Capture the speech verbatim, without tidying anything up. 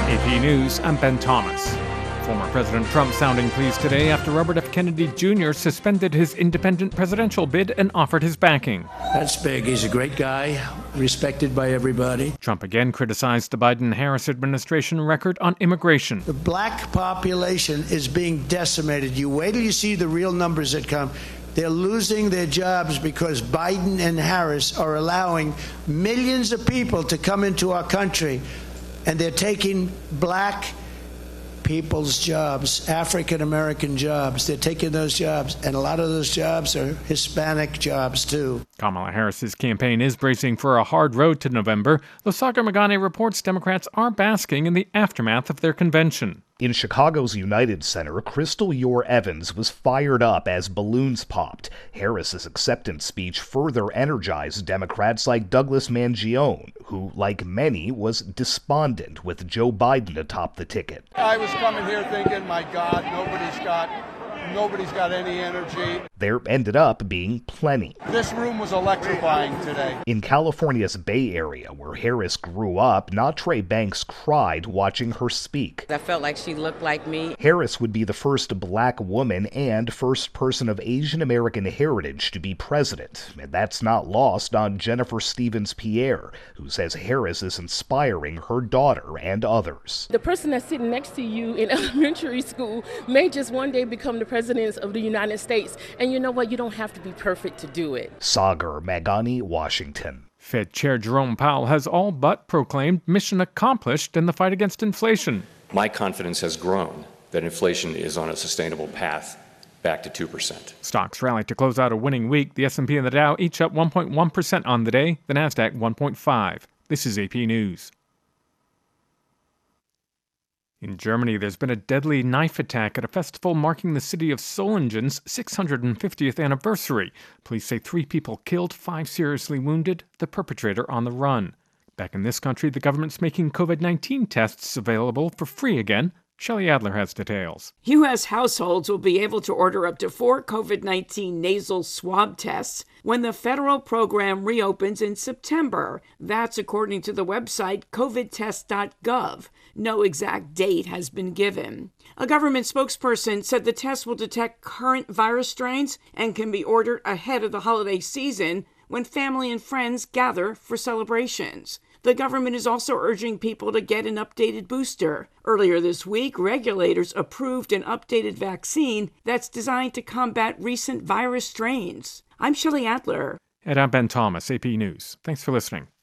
A P News, I'm Ben Thomas. Former President Trump sounding pleased today after Robert F. Kennedy Junior suspended his independent presidential bid and offered his backing. That's big. He's a great guy, respected by everybody. Trump again criticized the Biden-Harris administration record on immigration. The black population is being decimated. You wait till you see the real numbers that come. They're losing their jobs because Biden and Harris are allowing millions of people to come into our country, and they're taking black people's jobs, African-American jobs. They're taking those jobs, and a lot of those jobs are Hispanic jobs, too. Kamala Harris's campaign is bracing for a hard road to November, though Sagar Meghani reports Democrats are basking in the aftermath of their convention. In Chicago's United Center, Crystal Yore Evans was fired up as balloons popped. Harris's acceptance speech further energized Democrats like Douglas Mangione, who, like many, was despondent with Joe Biden atop the ticket. I was coming here thinking, my God, nobody's got... Nobody's got any energy. There ended up being plenty. This room was electrifying today. In California's Bay Area, where Harris grew up, Natre Banks cried watching her speak. I felt like she looked like me. Harris would be the first black woman and first person of Asian American heritage to be president. And that's not lost on Jennifer Stevens-Pierre, who says Harris is inspiring her daughter and others. The person that's sitting next to you in elementary school may just one day become the president of the United States. And you know what? You don't have to be perfect to do it. Sagar Meghani, Washington. Fed Chair Jerome Powell has all but proclaimed mission accomplished in the fight against inflation. My confidence has grown that inflation is on a sustainable path back to two percent. Stocks rallied to close out a winning week. The S and P and the Dow each up one point one percent on the day. The Nasdaq one point five. This is A P News. In Germany, there's been a deadly knife attack at a festival marking the city of Solingen's six hundred fiftieth anniversary. Police say three people killed, five seriously wounded, the perpetrator on the run. Back in this country, the government's making COVID nineteen tests available for free again. Shelley Adler has details. U S households will be able to order up to four COVID nineteen nasal swab tests when the federal program reopens in September. That's according to the website covid test dot gov. No exact date has been given. A government spokesperson said the test will detect current virus strains and can be ordered ahead of the holiday season when family and friends gather for celebrations. The government is also urging people to get an updated booster. Earlier this week, regulators approved an updated vaccine that's designed to combat recent virus strains. I'm Shelley Adler. And I'm Ben Thomas, A P News. Thanks for listening.